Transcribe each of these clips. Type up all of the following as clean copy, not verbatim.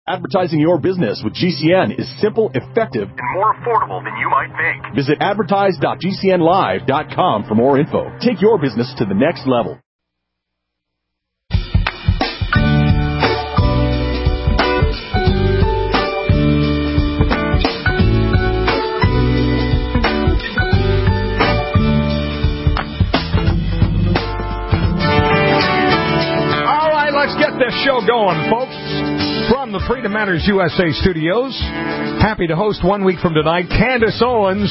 Advertising your business with GCN is simple, effective, and more affordable than you might think. Visit advertise.gcnlive.com for more info. Take your business to the next level. All right, let's get this show going, folks. From the Freedom Matters USA studios, happy to host 1 week from tonight, Candace Owens.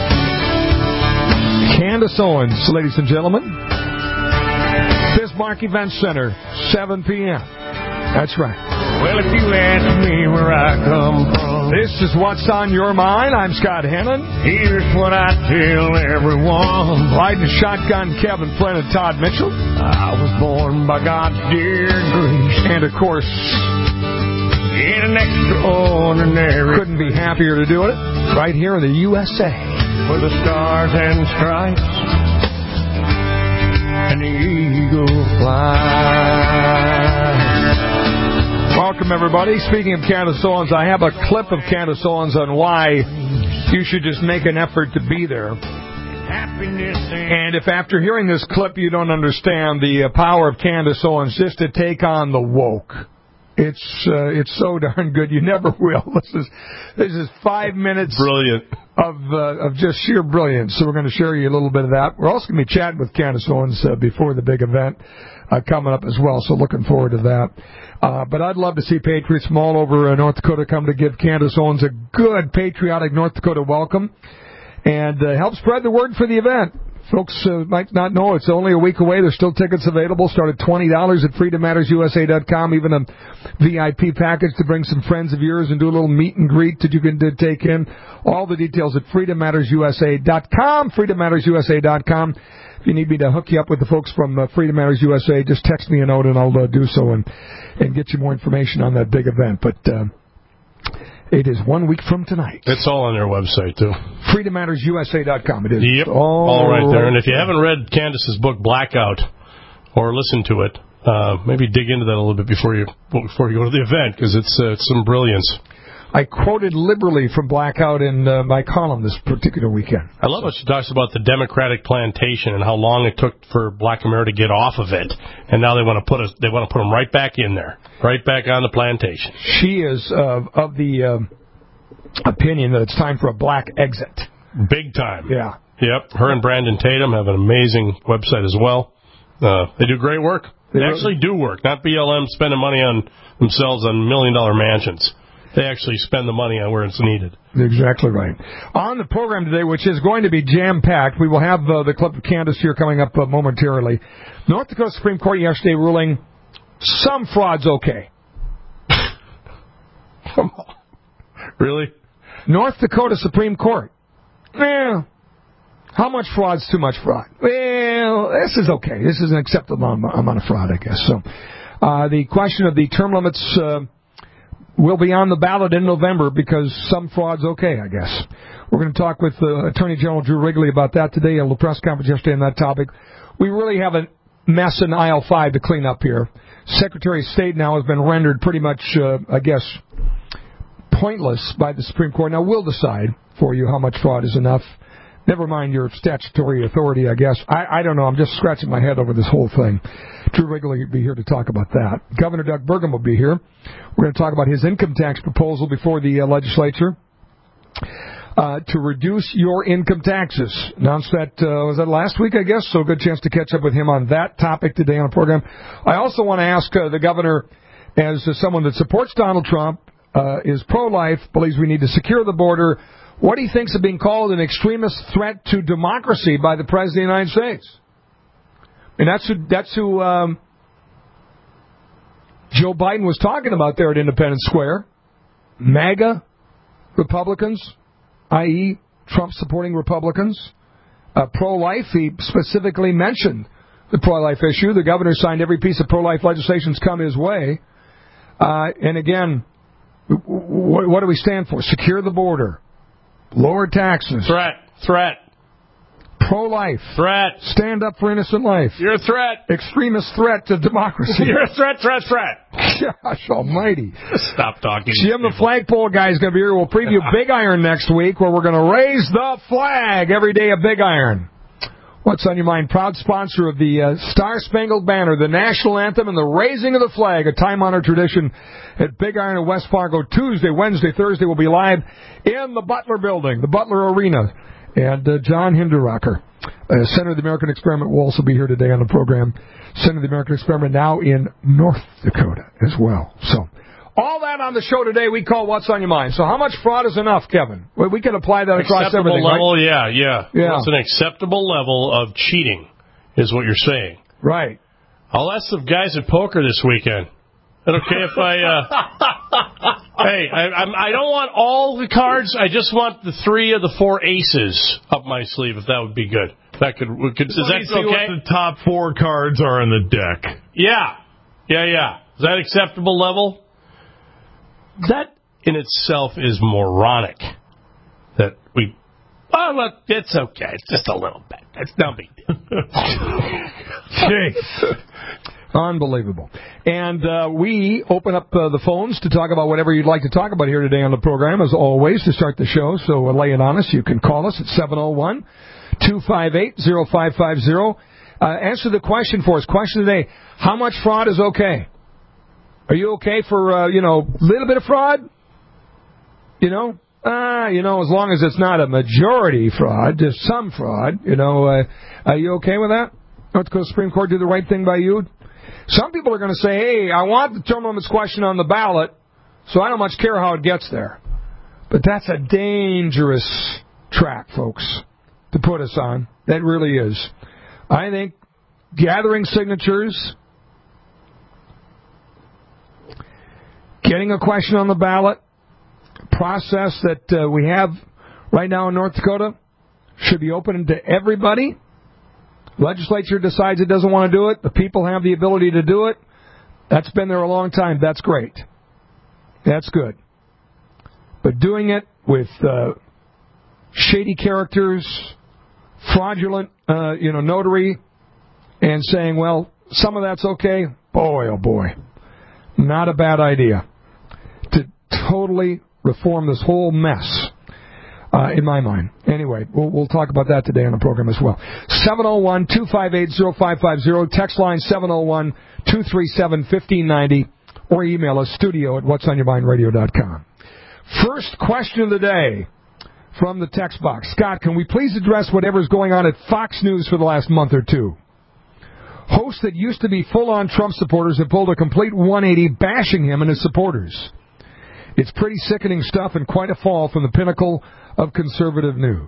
Candace Owens, ladies and gentlemen. Bismarck Event Center, 7 p.m. That's right. Well, if you ask me where I come from, this is What's on Your Mind. I'm Scott Hennon. Here's what I tell everyone. Riding shotgun, Kevin Flynn and Todd Mitchell. I was born by God's dear grace. And, of course, in an extraordinary, couldn't be happier to do it right here in the USA. With the stars and stripes and the eagle flies. Welcome, everybody. Speaking of Candace Owens, I have a clip of Candace Owens on why you should just make an effort to be there. And if after hearing this clip you don't understand the power of Candace Owens just to take on the woke, it's so darn good. You never will. This is 5 minutes brilliant of just sheer brilliance. So we're going to share you a little bit of that. We're also going to be chatting with Candace Owens before the big event coming up as well. So looking forward to that. But I'd love to see patriots from all over North Dakota come to give Candace Owens a good patriotic North Dakota welcome and help spread the word for the event. Folks might not know it's only a week away. There's still tickets available. Start at $20 at freedommattersusa.com. Even a VIP package to bring some friends of yours and do a little meet and greet that you can take in. All the details at freedommattersusa.com. Freedommattersusa.com. If you need me to hook you up with the folks from Freedom Matters USA, just text me a note and I'll do so and get you more information on that big event. But it is 1 week from tonight. It's all on their website, too. FreedomMattersUSA.com. It is. Yep, all right there. And if you haven't read Candace's book, Blackout, or listened to it, maybe dig into that a little bit before you go to the event, because it's some brilliance. I quoted liberally from Blackout in my column this particular weekend. I love how she talks about the Democratic plantation and how long it took for Black America to get off of it, and now they want to put them right back in there, right back on the plantation. She is of the opinion that it's time for a black exit. Big time. Yeah. Yep. Her and Brandon Tatum have an amazing website as well. They do great work. They actually do work, not BLM spending money on themselves on $1 million mansions. They actually spend the money on where it's needed. Exactly right. On the program today, which is going to be jam-packed, we will have the clip of Candace here coming up momentarily. North Dakota Supreme Court yesterday ruling some fraud's okay. Come on. Really? North Dakota Supreme Court. Well, how much fraud's too much fraud? Well, this is okay. This is an acceptable amount of fraud, I guess. So the question of the term limits will be on the ballot in November because some fraud's okay, I guess. We're going to talk with Attorney General Drew Wrigley about that today. A little press conference yesterday on that topic. We really have a mess in aisle 5 to clean up here. Secretary of State now has been rendered pretty much, I guess, pointless by the Supreme Court. Now, we'll decide for you how much fraud is enough. Never mind your statutory authority, I guess. I don't know. I'm just scratching my head over this whole thing. Drew Wrigley will be here to talk about that. Governor Doug Burgum will be here. We're going to talk about his income tax proposal before the legislature to reduce your income taxes. Announced that, was that last week, I guess? So a good chance to catch up with him on that topic today on the program. I also want to ask the governor, as someone that supports Donald Trump, is pro-life, believes we need to secure the border, what he thinks of being called an extremist threat to democracy by the President of the United States. And that's who Joe Biden was talking about there at Independence Square. MAGA Republicans, i.e. Trump-supporting Republicans. Pro-life, he specifically mentioned the pro-life issue. The governor signed every piece of pro-life legislation that's come his way. And again, what do we stand for? Secure the border. Lower taxes. Threat. Pro-life. Threat. Stand up for innocent life. You're a threat. Extremist threat to democracy. You're a threat. Gosh almighty. Stop talking. Jim, the flagpole guy, is going to be here. We'll preview Big Iron next week, where we're going to raise the flag every day of Big Iron. What's on your mind? Proud sponsor of the Star-Spangled Banner, the national anthem, and the raising of the flag, a time-honored tradition at Big Iron in West Fargo. Tuesday, Wednesday, Thursday, we'll be live in the Butler Building, the Butler Arena. And John Hinderrocker, Center of the American Experiment, will also be here today on the program. Center of the American Experiment now in North Dakota as well. So all that on the show today we call What's on Your Mind. So how much fraud is enough, Kevin? We can apply that across everything, level, right? Yeah. What's an acceptable level of cheating is what you're saying. Right. I'll ask the guys at poker this weekend. Is it okay if I... Hey, I don't want all the cards. I just want the 3 of the 4 aces up my sleeve, if that would be good. Is that okay? What the top 4 cards are in the deck. Yeah. Is that acceptable level? That in itself is moronic. That we... Oh, look, it's okay. It's just a little bit. It's no big deal. Jeez. Unbelievable. And we open up the phones to talk about whatever you'd like to talk about here today on the program, as always, to start the show. So lay it on us. You can call us at 701-258-0550. Answer the question for us. Question today, how much fraud is okay? Are you okay for, a little bit of fraud? As long as it's not a majority fraud, just some fraud, are you okay with that? North Dakota Supreme Court do the right thing by you? Some people are going to say, hey, I want the term limits question on the ballot, so I don't much care how it gets there. But that's a dangerous track, folks, to put us on. That really is. I think gathering signatures, getting a question on the ballot, process that we have right now in North Dakota should be open to everybody. Legislature decides it doesn't want to do it. The people have the ability to do it. That's been there a long time. That's great. That's good. But doing it with shady characters, fraudulent, notary, and saying, well, some of that's okay, boy, oh boy. Not a bad idea to totally reform this whole mess. In my mind. Anyway, we'll talk about that today on the program as well. 701-258-0550. Text line 701-237-1590. Or email us, studio@whatsonyourmindradio.com. First question of the day from the text box. Scott, can we please address whatever's going on at Fox News for the last month or two? Hosts that used to be full-on Trump supporters have pulled a complete 180 bashing him and his supporters. It's pretty sickening stuff and quite a fall from the pinnacle of conservative news.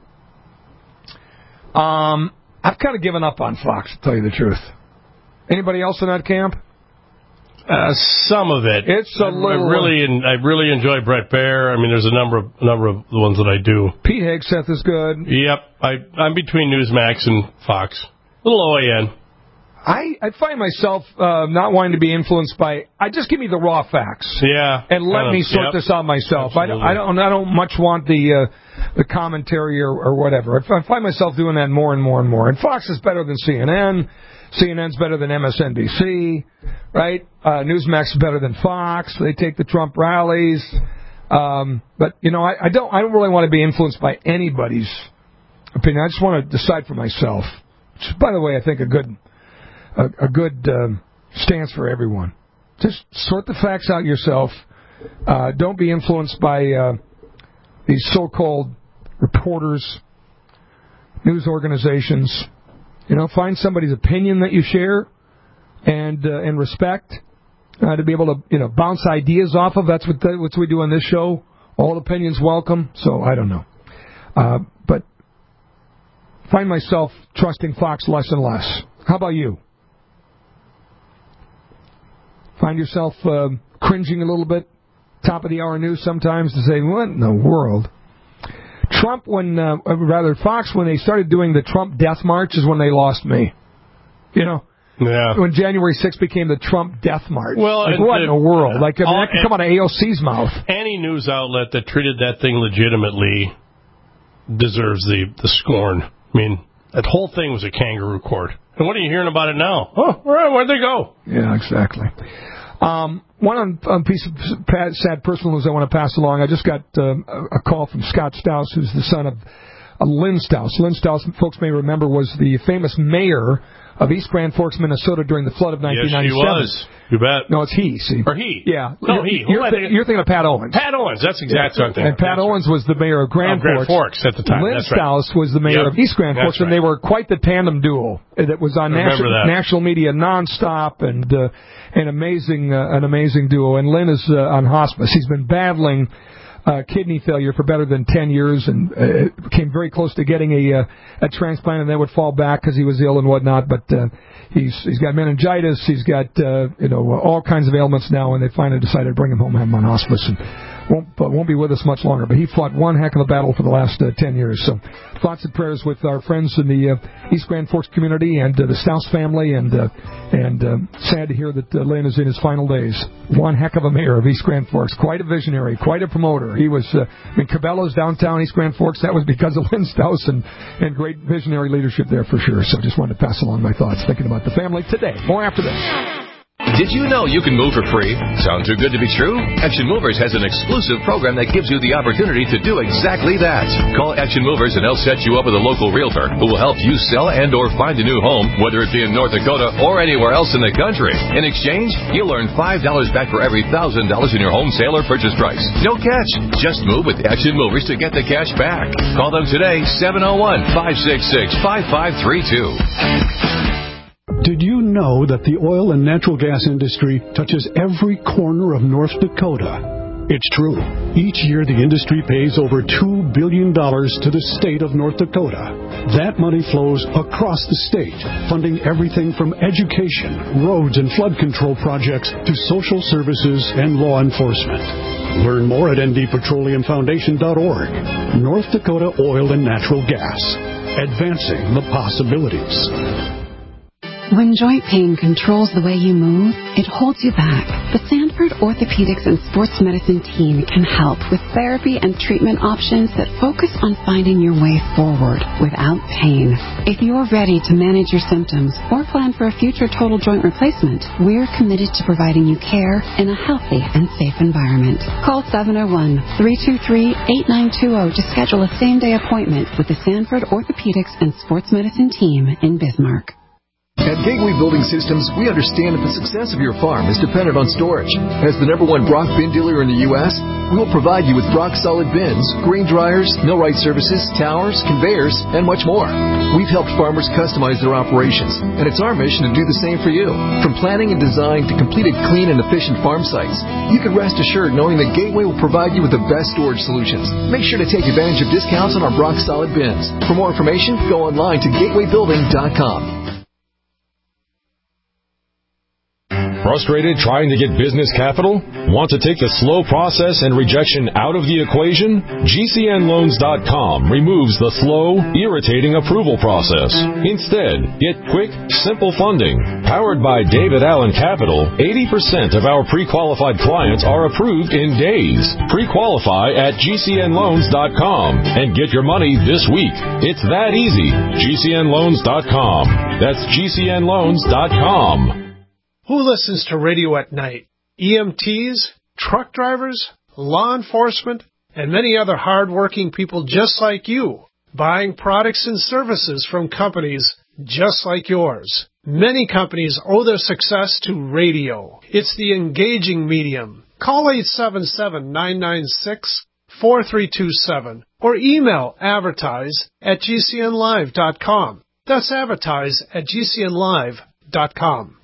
I've kind of given up on Fox, to tell you the truth. Anybody else in that camp? Some of it. It's a little. I really enjoy Brett Baer. I mean, there's a number of the ones that I do. Pete Hegseth is good. Yep, I'm between Newsmax and Fox. A little OAN. I find myself not wanting to be influenced by. Just give me the raw facts. Yeah. And let me sort this out myself. I don't much want the commentary or whatever. I find myself doing that more and more and more. And Fox is better than CNN. CNN's better than MSNBC, right? Newsmax is better than Fox. They take the Trump rallies. But I don't really want to be influenced by anybody's opinion. I just want to decide for myself. Which, by the way, I think a good stance for everyone. Just sort the facts out yourself. Don't be influenced by these so-called reporters, news organizations. Find somebody's opinion that you share and respect to be able to bounce ideas off of. That's what we do on this show. All opinions welcome. So I don't know, but find myself trusting Fox less and less. How about you? Find yourself cringing a little bit, top of the hour news sometimes, to say, what in the world? Fox, when they started doing the Trump Death March is when they lost me. Yeah. When January 6th became the Trump Death March. Well, what in the world? That could come out of AOC's mouth. Any news outlet that treated that thing legitimately deserves the scorn I mean, that whole thing was a kangaroo court. And what are you hearing about it now? Oh, where'd they go? Yeah, exactly. One piece of sad personal news I want to pass along. I just got a call from Scott Stouse, who's the son of Lynn Stouse. Lynn Stouse, folks may remember, was the famous mayor of East Grand Forks, Minnesota during the flood of 1997. Yes, she was. You bet. No, it's he. See. Or he. Yeah. No, he. You're thinking of Pat Owens. Pat Owens. That's exactly what I'm thinking. And Pat Owens was the mayor of Grand Forks at the time. Lynn That's right. Stouse was the mayor of East Grand Forks, and they were quite the tandem duo that was on national media nonstop, and an amazing duo. And Lynn is on hospice. He's been battling kidney failure for better than 10 years, and came very close to getting a transplant, and then would fall back because he was ill and whatnot. But he's got meningitis, he's got all kinds of ailments now, and they finally decided to bring him home, have him on hospice, and won't be with us much longer. But he fought one heck of a battle for the last 10 years. So thoughts and prayers with our friends in the East Grand Forks community and the Stouse family, and sad to hear that Lynn is in his final days. One heck of a mayor of East Grand Forks, quite a visionary, quite a promoter. He was in Cabela's downtown East Grand Forks. That was because of Lynn Stouse and great visionary leadership there for sure. So just wanted to pass along my thoughts, thinking about the family today. More after this. Did you know you can move for free? Sound too good to be true? Action Movers has an exclusive program that gives you the opportunity to do exactly that. Call Action Movers and they'll set you up with a local realtor who will help you sell and or find a new home, whether it be in North Dakota or anywhere else in the country. In exchange, you'll earn $5 back for every $1,000 in your home sale or purchase price. No catch. Just move with Action Movers to get the cash back. Call them today, 701-566-5532. Did you know that the oil and natural gas industry touches every corner of North Dakota? It's true. Each year, the industry pays over $2 billion to the state of North Dakota. That money flows across the state, funding everything from education, roads and flood control projects to social services and law enforcement. Learn more at ndpetroleumfoundation.org. North Dakota Oil and Natural Gas. Advancing the possibilities. When joint pain controls the way you move, it holds you back. The Sanford Orthopedics and Sports Medicine team can help with therapy and treatment options that focus on finding your way forward without pain. If you're ready to manage your symptoms or plan for a future total joint replacement, we're committed to providing you care in a healthy and safe environment. Call 701-323-8920 to schedule a same-day appointment with the Sanford Orthopedics and Sports Medicine team in Bismarck. At Gateway Building Systems, we understand that the success of your farm is dependent on storage. As the #1 Brock bin dealer in the U.S., we will provide you with Brock solid bins, grain dryers, millwright services, towers, conveyors, and much more. We've helped farmers customize their operations, and it's our mission to do the same for you. From planning and design to completed clean and efficient farm sites, you can rest assured knowing that Gateway will provide you with the best storage solutions. Make sure to take advantage of discounts on our Brock solid bins. For more information, go online to gatewaybuilding.com. Frustrated trying to get business capital? Want to take the slow process and rejection out of the equation? GCNLoans.com removes the slow, irritating approval process. Instead, get quick, simple funding. Powered by David Allen Capital, 80% of our pre-qualified clients are approved in days. Pre-qualify at GCNLoans.com and get your money this week. It's that easy. GCNLoans.com. That's GCNLoans.com. Who listens to radio at night? EMTs, truck drivers, law enforcement, and many other hard-working people just like you, buying products and services from companies just like yours. Many companies owe their success to radio. It's the engaging medium. Call 877-996-4327 or email advertise@gcnlive.com. That's advertise@gcnlive.com.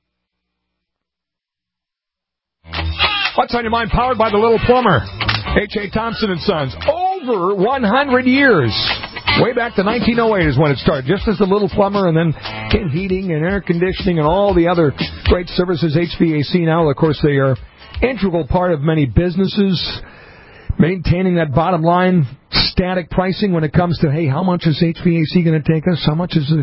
What's on your mind? Powered by the Little Plumber. H.A. Thompson & Sons. Over 100 years. Way back to 1908 is when it started. Just as the Little Plumber, and then came heating and air conditioning and all the other great services. HVAC now, of course, they are integral part of many businesses. Maintaining that bottom line static pricing when it comes to, hey, how much is HVAC going to take us? How much is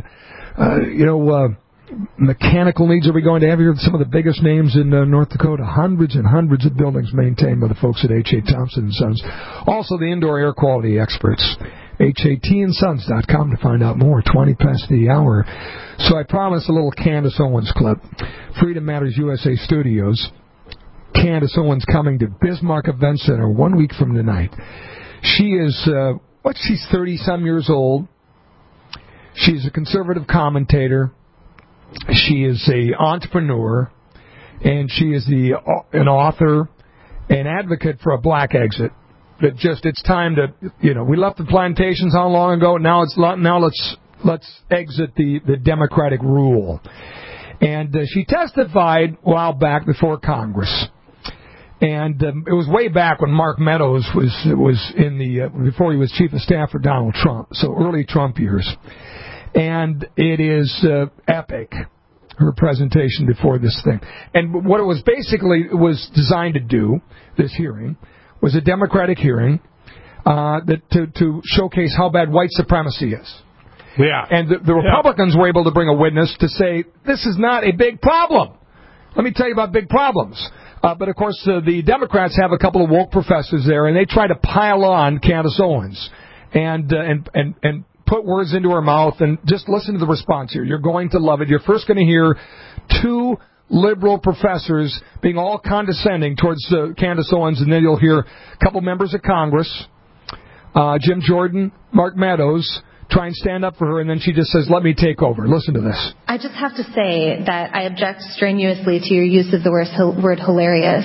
mechanical needs are we going to have here? Some of the biggest names in North Dakota. Hundreds and hundreds of buildings maintained by the folks at H.A. Thompson & Sons. Also the indoor air quality experts. HATandsons.com to find out more. 20 past the hour. So I promised a little Candace Owens clip. Freedom Matters USA Studios. Candace Owens coming to Bismarck Event Center 1 week from tonight. She is, she's 30-some years old. She's a conservative commentator. She is an entrepreneur. And she is an author, an advocate for a black exit. That just, it's time to, we left the plantations how long ago? Now let's exit the democratic rule. And she testified a while back before Congress. And it was way back when Mark Meadows was in before he was chief of staff for Donald Trump, so early Trump years. And it is epic, her presentation before this thing. And what it was designed to do, this hearing, was a democratic hearing to showcase how bad white supremacy is. Yeah. And the Republicans were able to bring a witness to say, this is not a big problem. Let me tell you about big problems. But, of course, the Democrats have a couple of woke professors there, and they try to pile on Candace Owens and put words into her mouth. And just listen to the response here. You're going to love it. You're first going to hear two liberal professors being all condescending towards Candace Owens, and then you'll hear a couple members of Congress, Jim Jordan, Mark Meadows, try and stand up for her, and then she just says, let me take over. Listen to this. I just have to say that I object strenuously to your use of the word hilarious.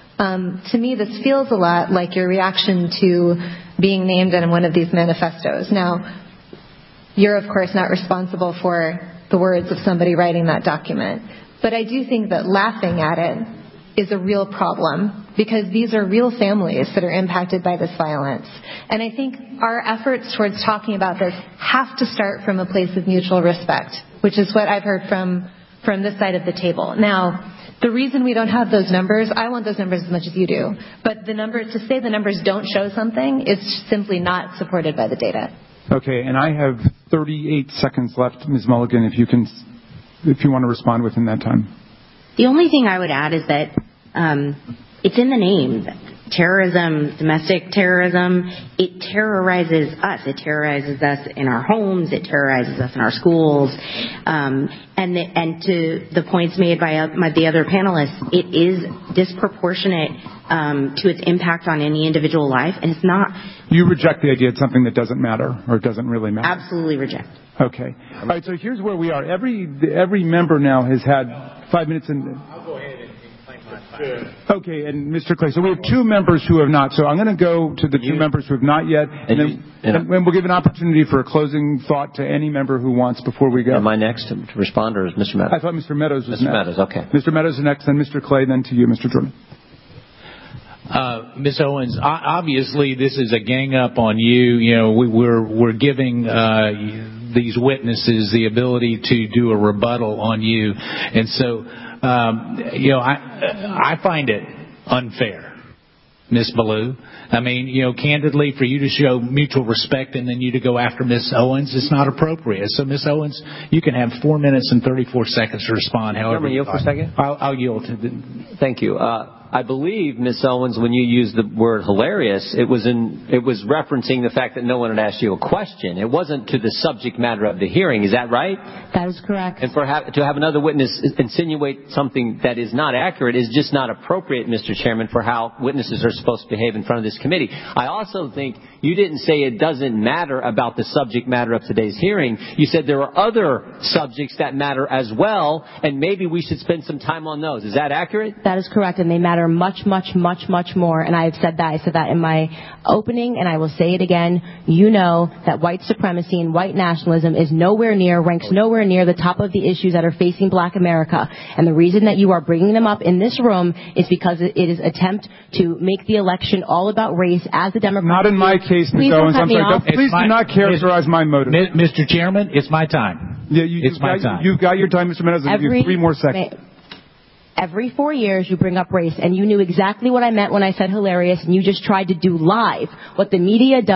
To me, this feels a lot like your reaction to being named in one of these manifestos. Now, you're, of course, not responsible for the words of somebody writing that document. But I do think that laughing at it is a real problem, because these are real families that are impacted by this violence. And I think our efforts towards talking about this have to start from a place of mutual respect, which is what I've heard from this side of the table. Now, the reason we don't have those numbers, I want those numbers as much as you do, but to say the numbers don't show something is simply not supported by the data. Okay, and I have 38 seconds left, Ms. Mulligan, if you want to respond within that time. The only thing I would add is that it's in the name. Terrorism, domestic terrorism, it terrorizes us. It terrorizes us in our homes. It terrorizes us in our schools. And to the points made by the other panelists, it is disproportionate to its impact on any individual life, and it's not. You reject the idea it's something that doesn't matter, or it doesn't really matter? Absolutely reject. Okay. All right, so here's where we are. Every member now has had 5 minutes and... I'll go ahead and claim my 5 minutes. Okay, and Mr. Clay, so we have two members who have not. So I'm going to go to the two members who have not yet, and then we'll give an opportunity for a closing thought to any member who wants before we go. Am I next to respond, or is Mr. Meadows? I thought Mr. Meadows was Mr. next. Meadows, okay. Mr. Meadows is next, then Mr. Clay, then to you, Mr. Jordan. Ms. Owens, obviously this is a gang up on you. You know, we're giving these witnesses the ability to do a rebuttal on you, and so I find it unfair, Ms. Ballou. I mean, candidly, for you to show mutual respect and then you to go after Ms. Owens, it's not appropriate. So, Ms. Owens, you can have 4 minutes and 34 seconds to respond. However, you yield for a second. I'll yield to. Thank you. I believe, Ms. Owens, when you used the word hilarious, it was referencing the fact that no one had asked you a question. It wasn't to the subject matter of the hearing. Is that right? That is correct. And to have another witness insinuate something that is not accurate is just not appropriate, Mr. Chairman, for how witnesses are supposed to behave in front of this committee. I also think you didn't say it doesn't matter about the subject matter of today's hearing. You said there are other subjects that matter as well, and maybe we should spend some time on those. Is that accurate? That is correct, and they matter much, much, much, much more. And I've said that. I said that in my opening, and I will say it again. You know that white supremacy and white nationalism ranks nowhere near the top of the issues that are facing black America. And the reason that you are bringing them up in this room is because it is an attempt to make the election all about race as the Democrats. Not in my case, Ms. Owens. I'm sorry. Please do not characterize my motive. Mr. Chairman, it's my time. Yeah, it's my time. You've got your time, Mr. Meadows. I'll give you 3 more seconds. Every 4 years you bring up race, and you knew exactly what I meant when I said hilarious, and you just tried to do live what the media does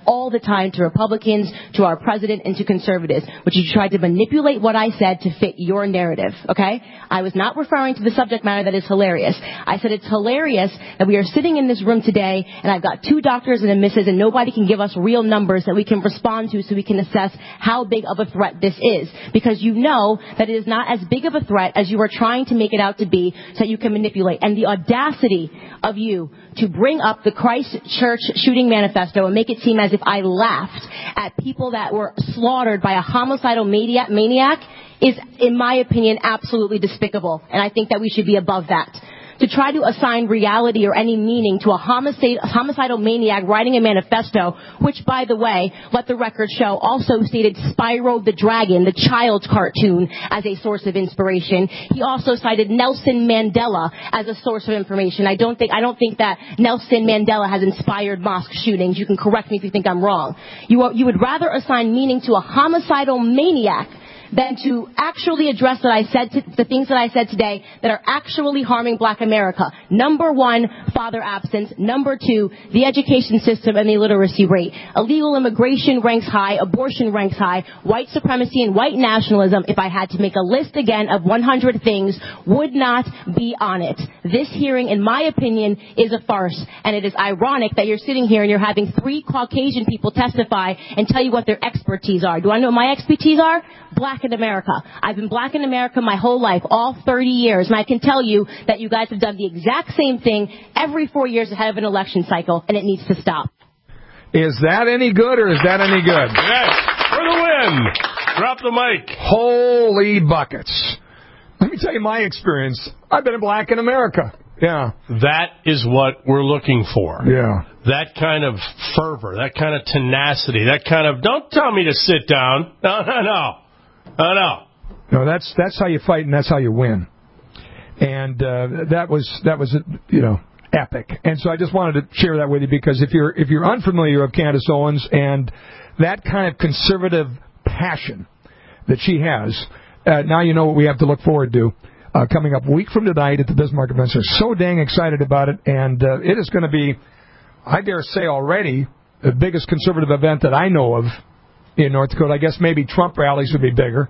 all the time to Republicans, to our president, and to conservatives, which you tried to manipulate what I said to fit your narrative, okay? I was not referring to the subject matter that is hilarious. I said it's hilarious that we are sitting in this room today, and I've got 2 doctors and a missus, and nobody can give us real numbers that we can respond to so we can assess how big of a threat this is. Because you know that it is not as big of a threat as you are trying to make it out to be so that you can manipulate. And the audacity of you to bring up the Christchurch shooting manifesto and make it seem as if I laughed at people that were slaughtered by a homicidal maniac is, in my opinion, absolutely despicable. And I think that we should be above that. To try to assign reality or any meaning to a homicidal maniac writing a manifesto, which, by the way, let the record show, also stated Spyro the Dragon, the child's cartoon, as a source of inspiration. He also cited Nelson Mandela as a source of information. I don't think that Nelson Mandela has inspired mosque shootings. You can correct me if you think I'm wrong. You would rather assign meaning to a homicidal maniac than to actually address the things that I said today that are actually harming Black America. Number 1, father absence. Number 2, the education system and the illiteracy rate. Illegal immigration ranks high. Abortion ranks high. White supremacy and white nationalism, if I had to make a list again of 100 things, would not be on it. This hearing, in my opinion, is a farce. And it is ironic that you're sitting here and you're having 3 Caucasian people testify and tell you what their expertise are. Do I know what my expertise are? Black in America. I've been Black in America my whole life, all 30 years, and I can tell you that you guys have done the exact same thing every 4 years ahead of an election cycle, and it needs to stop. Is that any good, or is that any good? Yes, for the win. Drop the mic. Holy buckets. Let me tell you my experience. I've been Black in America. Yeah. That is what we're looking for. Yeah. That kind of fervor, that kind of tenacity, that kind of, don't tell me to sit down. No, that's how you fight, and that's how you win. And that was epic. And so I just wanted to share that with you, because if you're unfamiliar with Candace Owens and that kind of conservative passion that she has, now you know what we have to look forward to. Coming up a week from tonight at the Bismarck Event Center. So dang excited about it, and it is going to be, I dare say already, the biggest conservative event that I know of in North Dakota. I guess maybe Trump rallies would be bigger.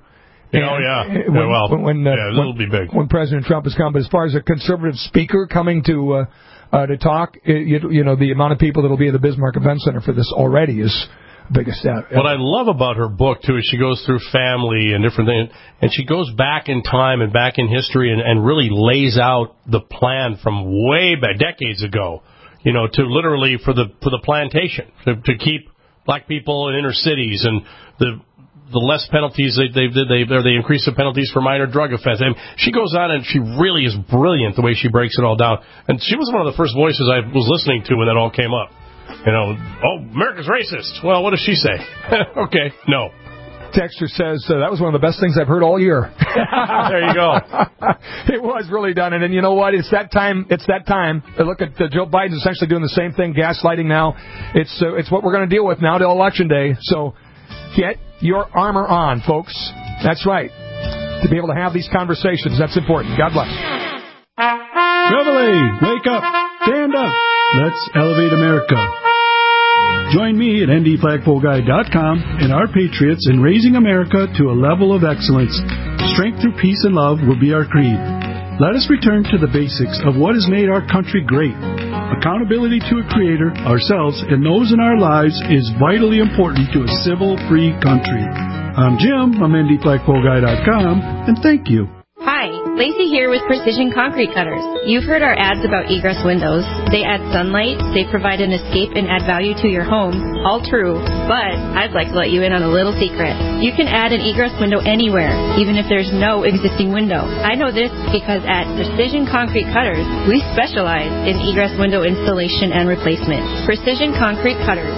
It'll be big when President Trump has come. But as far as a conservative speaker coming to talk, the amount of people that will be at the Bismarck Event Center for this already is biggest out. What I love about her book, too, is she goes through family and different things, and she goes back in time and back in history and really lays out the plan from way back, decades ago, to literally for the plantation, to keep Black people in inner cities, and the less penalties they increase the penalties for minor drug offense. And she goes on, and she really is brilliant the way she breaks it all down. And she was one of the first voices I was listening to when that all came up. America's racist. Well, what does she say? Okay, no. Texter says, that was one of the best things I've heard all year. There you go. It was really done. And you know what? It's that time. Look at Joe Biden's essentially doing the same thing, gaslighting now. It's what we're going to deal with now till Election Day. So get your armor on, folks. That's right. To be able to have these conversations, that's important. God bless. Reveille, wake up, stand up. Let's elevate America. Join me at ndflagpoleguy.com and our patriots in raising America to a level of excellence. Strength through peace and love will be our creed. Let us return to the basics of what has made our country great. Accountability to a creator, ourselves, and those in our lives is vitally important to a civil, free country. I'm Jim from ndflagpoleguy.com, and thank you. Hi, Lacey here with Precision Concrete Cutters. You've heard our ads about egress windows. They add sunlight, they provide an escape and add value to your home. All true, but I'd like to let you in on a little secret. You can add an egress window anywhere, even if there's no existing window. I know this because at Precision Concrete Cutters, we specialize in egress window installation and replacement. Precision Concrete Cutters.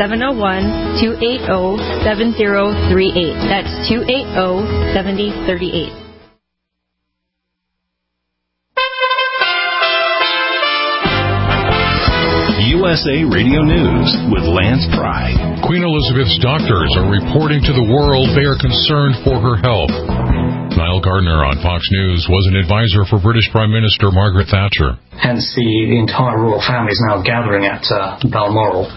701-280-7038. That's 280-7038. USA Radio News with Lance Pry. Queen Elizabeth's doctors are reporting to the world they are concerned for her health. Niall Gardner on Fox News was an advisor for British Prime Minister Margaret Thatcher. Hence the entire royal family is now gathering at Balmoral.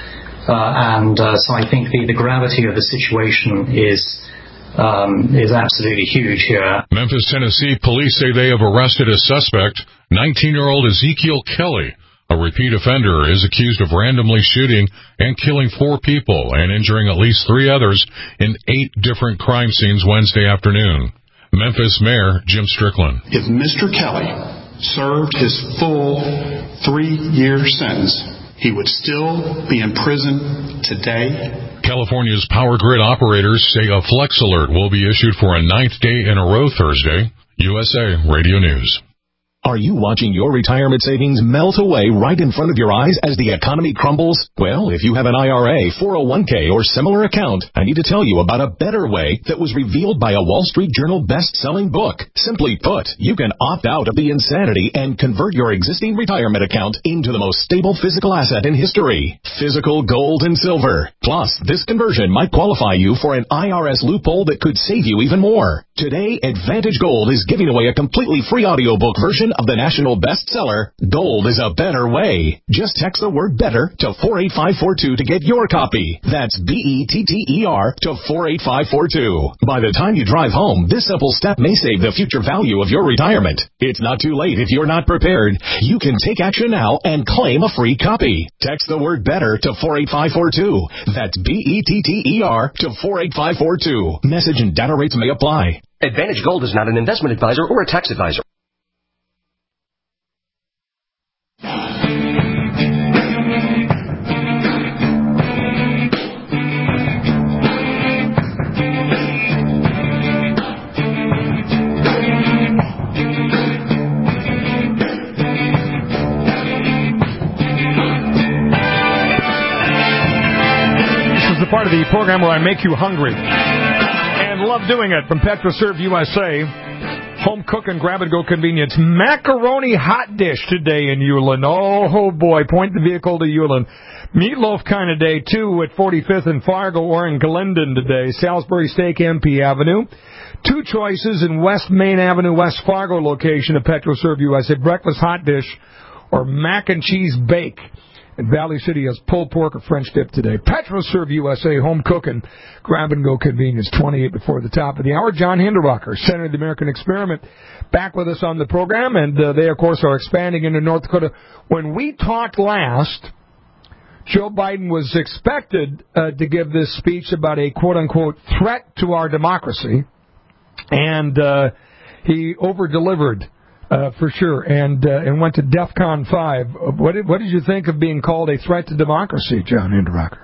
So I think the gravity of the situation is absolutely huge here. Memphis, Tennessee police say they have arrested a suspect. 19-year-old Ezekiel Kelly, a repeat offender, is accused of randomly shooting and killing 4 people and injuring at least 3 others in 8 different crime scenes Wednesday afternoon. Memphis Mayor Jim Strickland. If Mr. Kelly served his full 3-year sentence, he would still be in prison today. California's power grid operators say a flex alert will be issued for a 9th day in a row Thursday. USA Radio News. Are you watching your retirement savings melt away right in front of your eyes as the economy crumbles? Well, if you have an IRA, 401k, or similar account, I need to tell you about a better way that was revealed by a Wall Street Journal best-selling book. Simply put, you can opt out of the insanity and convert your existing retirement account into the most stable physical asset in history, physical gold and silver. Plus, this conversion might qualify you for an IRS loophole that could save you even more. Today, Advantage Gold is giving away a completely free audiobook version of the national bestseller, Gold is a Better Way. Just text the word BETTER to 48542 to get your copy. That's BETTER to 48542. By the time you drive home, this simple step may save the future value of your retirement. It's not too late if you're not prepared. You can take action now and claim a free copy. Text the word BETTER to 48542. That's BETTER to 48542. Message and data rates may apply. Advantage Gold is not an investment advisor or a tax advisor. Part of the program where I make you hungry and love doing it. From PetroServe USA, home cook and grab and go convenience. Macaroni hot dish today in Ulen. Oh boy, point the vehicle to Ulen. Meatloaf kind of day too at 45th and Fargo or in Glendon today. Salisbury Steak, MP Avenue. 2 choices in West Main Avenue, West Fargo location of PetroServe USA. Breakfast hot dish or mac and cheese bake. And Valley City has pulled pork or French dip today. PetroServe USA, home cooking, grab-and-go convenience, 28 before the top of the hour. John Hinderbacher, Center of the American Experiment, back with us on the program. And they, of course, are expanding into North Dakota. When we talked last, Joe Biden was expected to give this speech about a quote-unquote threat to our democracy. And he over-delivered. For sure, and went to DEFCON 5. What did you think of being called a threat to democracy, John Hinderbacher?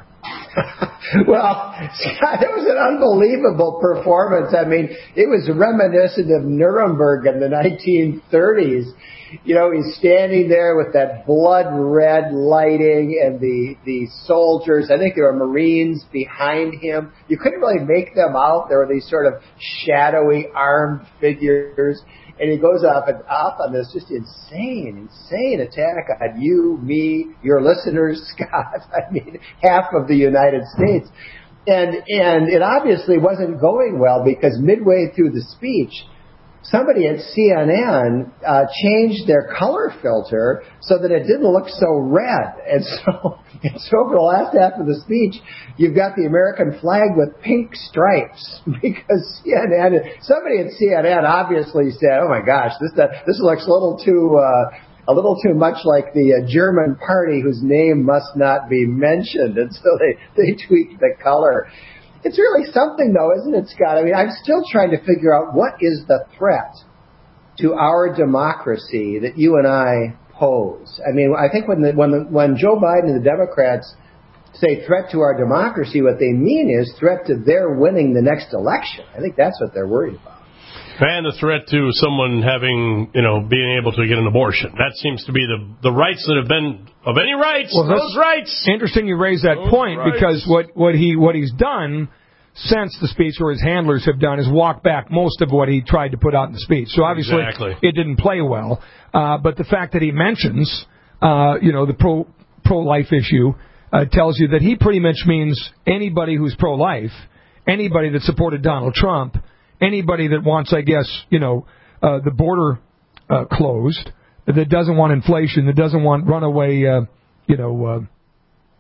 Well, Scott, it was an unbelievable performance. I mean, it was reminiscent of Nuremberg in the 1930s. You know, he's standing there with that blood red lighting and the soldiers. I think there were Marines behind him. You couldn't really make them out. There were these sort of shadowy armed figures. And he goes up on this just insane attack on you, me, your listeners, Scott. I mean, half of the United States. And it obviously wasn't going well because midway through the speech, somebody at CNN changed their color filter so that it didn't look so red. And so over the last half of the speech, you've got the American flag with pink stripes because somebody at CNN obviously said, "Oh my gosh, this looks a little too much like the German party whose name must not be mentioned," and so they tweaked the color. It's really something, though, isn't it, Scott? I mean, I'm still trying to figure out what is the threat to our democracy that you and I pose. I mean, I think when Joe Biden and the Democrats say threat to our democracy, what they mean is threat to their winning the next election. I think that's what they're worried about. And the threat to someone having, being able to get an abortion. That seems to be the rights that have been of any rights. Well, those rights. Interesting you raise that point because what he's done since the speech, or his handlers have done, is walk back most of what he tried to put out in the speech. So obviously it didn't play well. But the fact that he mentions, the pro-life issue tells you that he pretty much means anybody who's pro-life, anybody that supported Donald Trump, anybody that wants, I guess, the border closed, that doesn't want inflation, that doesn't want runaway,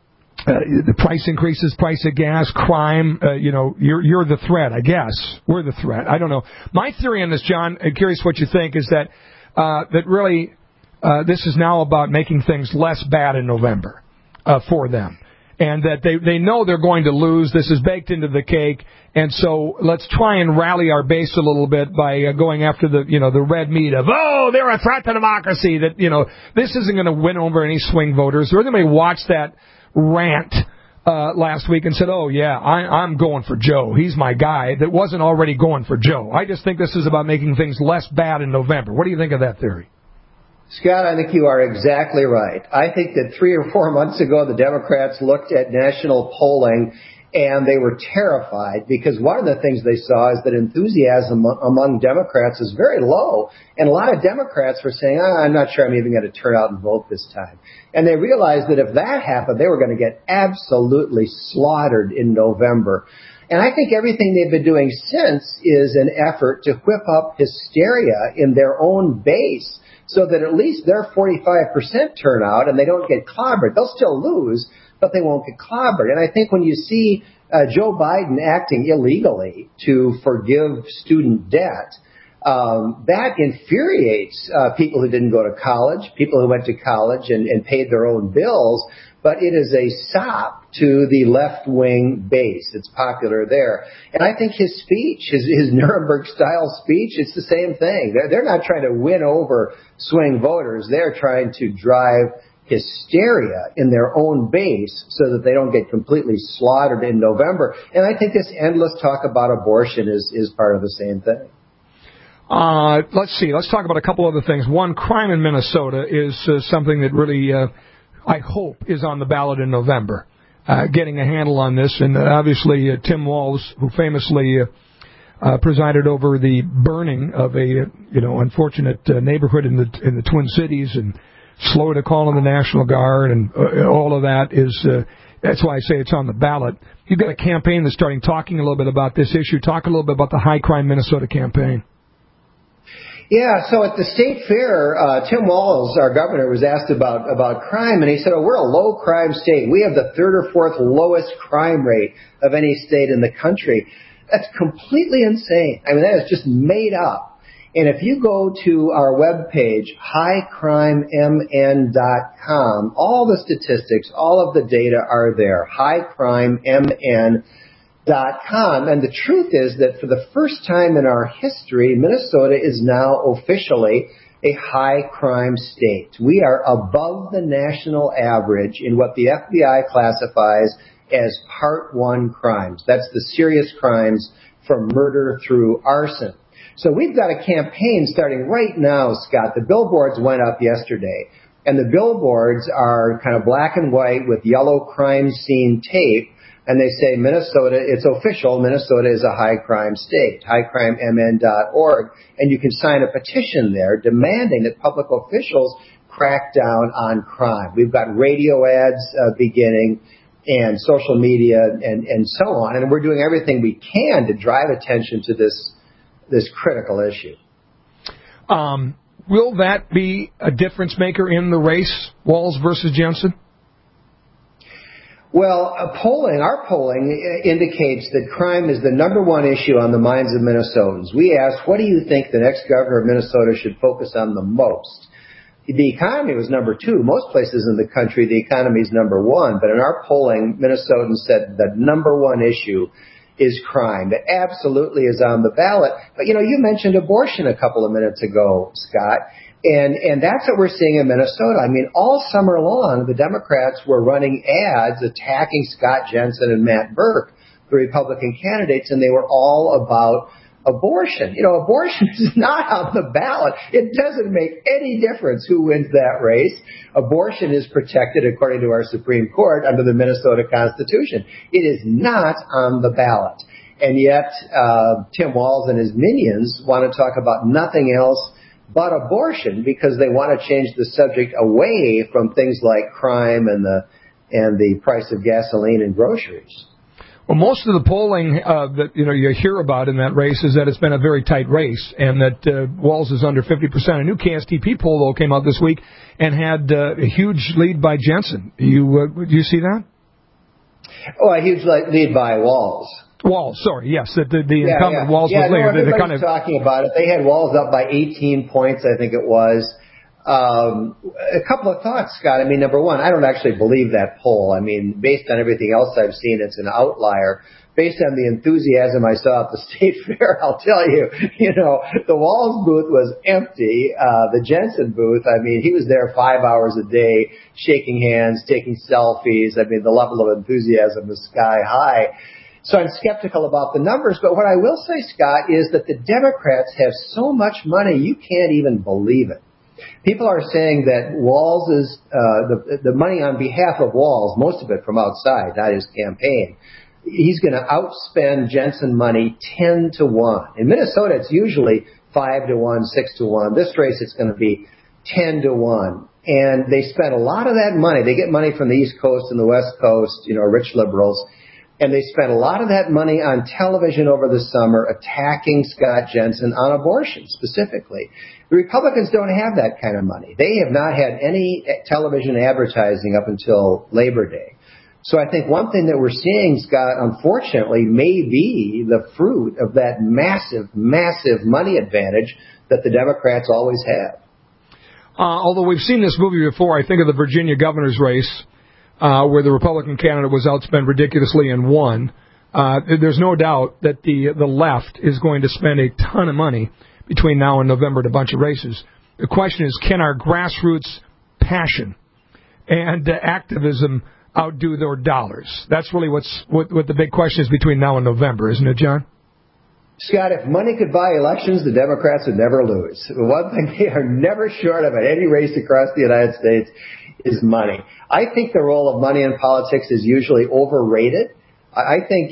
the price increases, price of gas, crime, you're the threat, I guess. We're the threat. I don't know. My theory on this, John, I'm curious what you think, is that really this is now about making things less bad in November for them. And that they know they're going to lose. This is baked into the cake. And so let's try and rally our base a little bit by going after the red meat of, they're a threat to democracy. That, this isn't going to win over any swing voters. Or somebody watched that rant last week and said, I'm going for Joe. He's my guy that wasn't already going for Joe. I just think this is about making things less bad in November. What do you think of that theory? Scott, I think you are exactly right. I think that 3 or 4 months ago, the Democrats looked at national polling and they were terrified because one of the things they saw is that enthusiasm among Democrats is very low. And a lot of Democrats were saying, I'm not sure I'm even going to turn out and vote this time. And they realized that if that happened, they were going to get absolutely slaughtered in November. And I think everything they've been doing since is an effort to whip up hysteria in their own base, so that at least they're 45% turnout and they don't get clobbered. They'll still lose, but they won't get clobbered. And I think when you see Joe Biden acting illegally to forgive student debt, that infuriates people who didn't go to college, people who went to college and paid their own bills. But it is a sop to the left-wing base. It's popular there. And I think his speech, his Nuremberg-style speech, it's the same thing. They're not trying to win over swing voters. They're trying to drive hysteria in their own base so that they don't get completely slaughtered in November. And I think this endless talk about abortion is part of the same thing. Let's see. Let's talk about a couple other things. One, crime in Minnesota is something that really... I hope is on the ballot in November, getting a handle on this. And obviously Tim Walz, who famously presided over the burning of a unfortunate neighborhood in the Twin Cities and slow to call in the National Guard and all of that is that's why I say it's on the ballot. You've got a campaign that's starting talking a little bit about this issue. Talk a little bit about the High Crime Minnesota campaign. Yeah, so at the state fair, Tim Walz, our governor, was asked about crime, and he said, we're a low crime state. We have the 3rd or 4th lowest crime rate of any state in the country. That's completely insane. I mean, that is just made up. And if you go to our webpage, highcrimemn.com, all the statistics, all of the data are there, highcrimemn.com. And the truth is that for the first time in our history, Minnesota is now officially a high crime state. We are above the national average in what the FBI classifies as Part 1 crimes. That's the serious crimes from murder through arson. So we've got a campaign starting right now, Scott. The billboards went up yesterday, and the billboards are kind of black and white with yellow crime scene tape. And they say Minnesota, it's official, Minnesota is a high crime state, highcrimemn.org. And you can sign a petition there demanding that public officials crack down on crime. We've got radio ads beginning and social media and so on. And we're doing everything we can to drive attention to this critical issue. Will that be a difference maker in the race, Walz versus Jensen? Well, our polling indicates that crime is the number one issue on the minds of Minnesotans. We asked, what do you think the next governor of Minnesota should focus on the most? The economy was number 2. Most places in the country, the economy is number 1. But in our polling, Minnesotans said the number one issue is crime. That absolutely is on the ballot. But, you mentioned abortion a couple of minutes ago, Scott. And that's what we're seeing in Minnesota. I mean, all summer long, the Democrats were running ads attacking Scott Jensen and Matt Burke, the Republican candidates, and they were all about abortion. Abortion is not on the ballot. It doesn't make any difference who wins that race. Abortion is protected, according to our Supreme Court, under the Minnesota Constitution. It is not on the ballot. And yet, Tim Walz and his minions want to talk about nothing else but abortion because they want to change the subject away from things like crime and the price of gasoline and groceries. Well, most of the polling that you hear about in that race is that it's been a very tight race, and that Walz is under 50%. A new KSTP poll though came out this week and had a huge lead by Jensen. You see that? Oh, a huge lead by Walz. Walz, sorry, yes, the incumbent Walz was leading. Everybody's talking about it. They had Walz up by 18 points, I think it was. A couple of thoughts, Scott. I mean, number one, I don't actually believe that poll. I mean, based on everything else I've seen, it's an outlier. Based on the enthusiasm I saw at the State Fair, I'll tell you, the Walz booth was empty. The Jensen booth, I mean, he was there 5 hours a day, shaking hands, taking selfies. I mean, the level of enthusiasm was sky high. So I'm skeptical about the numbers. But what I will say, Scott, is that the Democrats have so much money, you can't even believe it. People are saying that Walz is, the money on behalf of Walz, most of it from outside, not his campaign, he's going to outspend Jensen money 10 to 1. In Minnesota, it's usually 5 to 1, 6 to 1. This race, it's going to be 10 to 1. And they spent a lot of that money. They get money from the East Coast and the West Coast, rich liberals. And they spent a lot of that money on television over the summer attacking Scott Jensen on abortion specifically. The Republicans don't have that kind of money. They have not had any television advertising up until Labor Day. So I think one thing that we're seeing, Scott, unfortunately, may be the fruit of that massive, massive money advantage that the Democrats always have. Although we've seen this movie before, I think of the Virginia governor's race, where the Republican candidate was outspent ridiculously and won. There's no doubt that the left is going to spend a ton of money between now and November at a bunch of races. The question is, can our grassroots passion and activism outdo their dollars? That's really what the big question is between now and November, isn't it, John? Scott, if money could buy elections, the Democrats would never lose. The one thing they are never short of at any race across the United States is money. I think the role of money in politics is usually overrated. I think,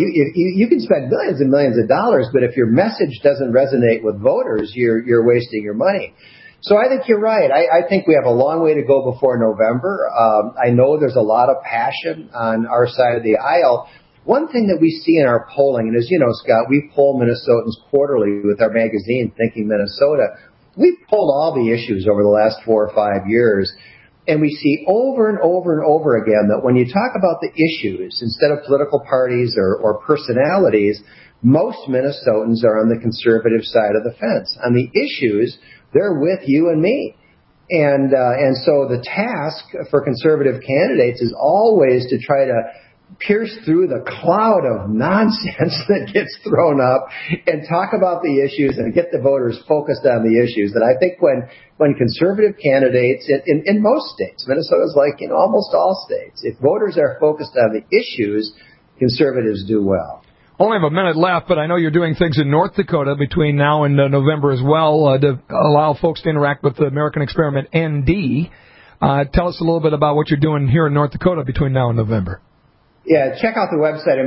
you can spend millions and millions of dollars, but if your message doesn't resonate with voters, you're wasting your money. So I think you're right. I think we have a long way to go before November. I know there's a lot of passion on our side of the aisle. One thing that we see in our polling, and as you know, Scott, we poll Minnesotans quarterly with our magazine, Thinking Minnesota. We've polled all the issues over the last 4 or 5 years, and we see over and over and over again that when you talk about the issues, instead of political parties or personalities, most Minnesotans are on the conservative side of the fence. On the issues, they're with you and me. And so the task for conservative candidates is always to try to pierce through the cloud of nonsense that gets thrown up and talk about the issues and get the voters focused on the issues. And I think when conservative candidates in most states, Minnesota's like in almost all states, if voters are focused on the issues, conservatives do well. Only have a minute left, but I know you're doing things in North Dakota between now and November as well to allow folks to interact with the American Experiment ND. Tell us a little bit about what you're doing here in North Dakota between now and November. Yeah, check out the website,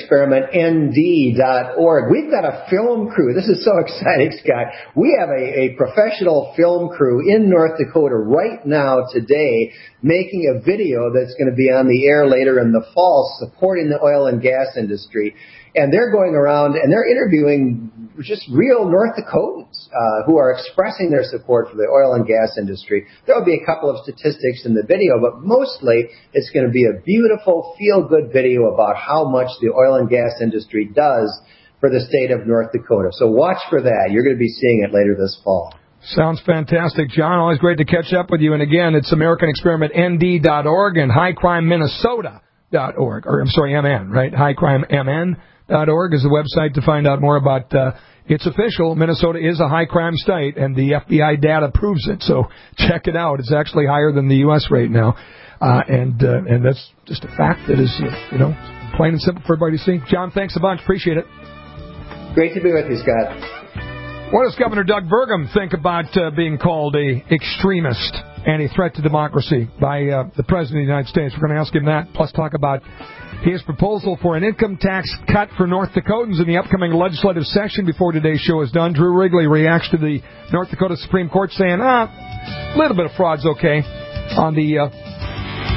AmericanExperimentND.org. We've got a film crew. This is so exciting, Scott. We have a professional film crew in North Dakota right now today making a video that's going to be on the air later in the fall supporting the oil and gas industry. And they're going around and they're interviewing just real North Dakotans who are expressing their support for the oil and gas industry. There will be a couple of statistics in the video, but mostly it's going to be a beautiful, feel-good video about how much the oil and gas industry does for the state of North Dakota. So watch for that. You're going to be seeing it later this fall. Sounds fantastic, John. Always great to catch up with you. And again, it's AmericanExperimentND.org and HighCrimeMinnesota.org. Or, I'm sorry, MN, right? HighCrimeMN.org is the website to find out more about it's official. Minnesota is a high crime state, and the FBI data proves it. So check it out. It's actually higher than the U.S. rate now. And that's just a fact that is, plain and simple for everybody to see. John, thanks a bunch. Appreciate it. Great to be with you, Scott. What does Governor Doug Burgum think about being called a extremist and a threat to democracy by the President of the United States? We're going to ask him that, plus talk about his proposal for an income tax cut for North Dakotans in the upcoming legislative session before today's show is done. Drew Wrigley reacts to the North Dakota Supreme Court saying, a little bit of fraud's okay on the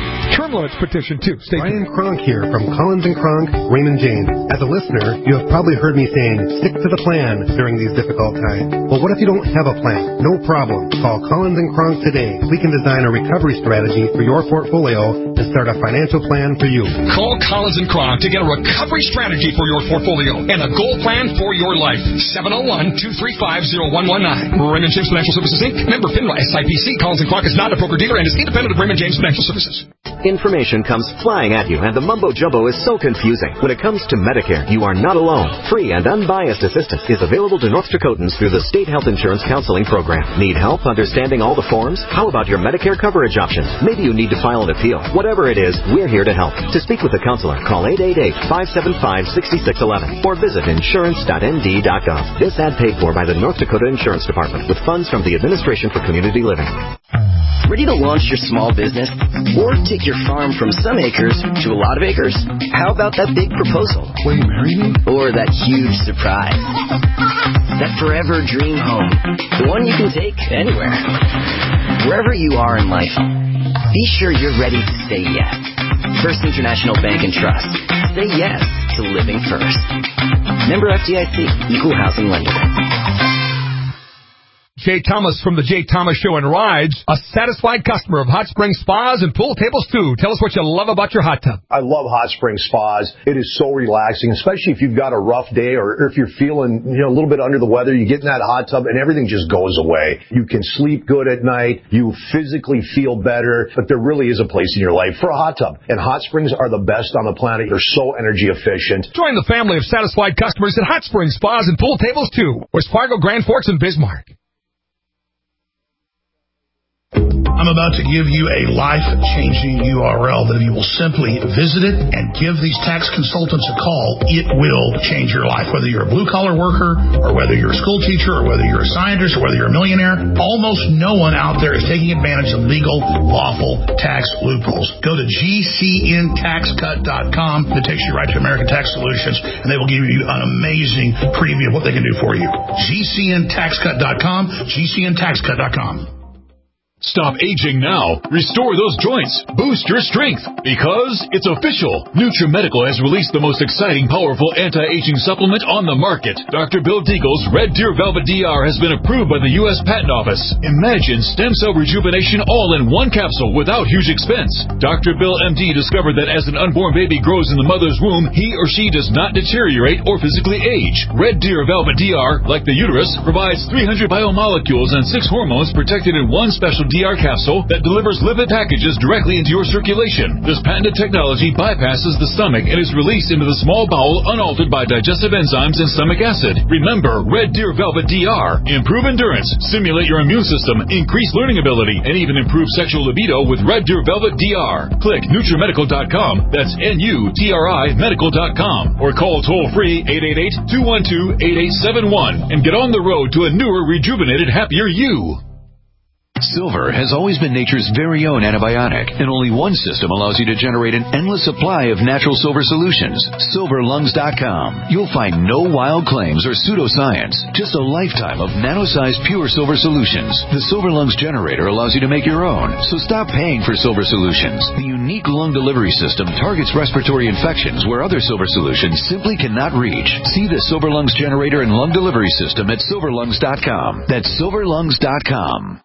download its petition, too. Stay tuned. Brian Kronk here from Collins & Kronk, Raymond James. As a listener, you have probably heard me saying, stick to the plan during these difficult times. Well, what if you don't have a plan? No problem. Call Collins & Kronk today. We can design a recovery strategy for your portfolio and start a financial plan for you. Call Collins & Kronk to get a recovery strategy for your portfolio and a goal plan for your life. 701-235-0119. Raymond James Financial Services, Inc. Member FINRA SIPC. Collins & Kronk is not a broker-dealer and is independent of Raymond James Financial Services. Information comes flying at you, and the mumbo-jumbo is so confusing. When it comes to Medicare, you are not alone. Free and unbiased assistance is available to North Dakotans through the State Health Insurance Counseling Program. Need help understanding all the forms? How about your Medicare coverage options? Maybe you need to file an appeal. Whatever it is, we're here to help. To speak with a counselor, call 888-575-6611 or visit insurance.nd.gov. This ad paid for by the North Dakota Insurance Department with funds from the Administration for Community Living. Ready to launch your small business? Or take your farm from some acres to a lot of acres? How about that big proposal? Will you marry me? Or that huge surprise? That forever dream home. The one you can take anywhere. Wherever you are in life, be sure you're ready to say yes. First International Bank and Trust. Say yes to living first. Member FDIC, Equal Housing Lender. Jay Thomas from the Jay Thomas Show and Rides, a satisfied customer of Hot Spring Spas and Pool Tables too. Tell us what you love about your hot tub. I love Hot Spring Spas. It is so relaxing, especially if you've got a rough day or if you're feeling, a little bit under the weather. You get in that hot tub and everything just goes away. You can sleep good at night. You physically feel better, but there really is a place in your life for a hot tub. And hot springs are the best on the planet. They're so energy efficient. Join the family of satisfied customers at Hot Spring Spas and Pool Tables too. West Fargo, Grand Forks, and Bismarck. I'm about to give you a life-changing URL that if you will simply visit it and give these tax consultants a call, it will change your life. Whether you're a blue-collar worker or whether you're a school teacher or whether you're a scientist or whether you're a millionaire, almost no one out there is taking advantage of legal, lawful tax loopholes. Go to GCNTaxCut.com. It takes you right to American Tax Solutions, and they will give you an amazing preview of what they can do for you. GCNTaxCut.com, GCNTaxCut.com. Stop aging now. Restore those joints. Boost your strength. Because it's official. NutriMedical has released the most exciting, powerful anti-aging supplement on the market. Dr. Bill Deagle's Red Deer Velvet DR has been approved by the U.S. Patent Office. Imagine stem cell rejuvenation all in one capsule without huge expense. Dr. Bill MD discovered that as an unborn baby grows in the mother's womb, he or she does not deteriorate or physically age. Red Deer Velvet DR, like the uterus, provides 300 biomolecules and 6 hormones protected in one special DR capsule that delivers lipid packages directly into your circulation. This patented technology bypasses the stomach and is released into the small bowel unaltered by digestive enzymes and stomach acid. Remember, Red Deer Velvet DR. Improve endurance, stimulate your immune system, increase learning ability, and even improve sexual libido with Red Deer Velvet DR. Click NutriMedical.com, that's NUTRI Medical.com, or call toll-free 888-212-8871 and get on the road to a newer, rejuvenated, happier you. Silver has always been nature's very own antibiotic, and only one system allows you to generate an endless supply of natural silver solutions. SilverLungs.com. You'll find no wild claims or pseudoscience, just a lifetime of nano-sized pure silver solutions. The Silver Lungs generator allows you to make your own, so stop paying for silver solutions. The unique lung delivery system targets respiratory infections where other silver solutions simply cannot reach. See the Silver Lungs generator and lung delivery system at SilverLungs.com. That's SilverLungs.com.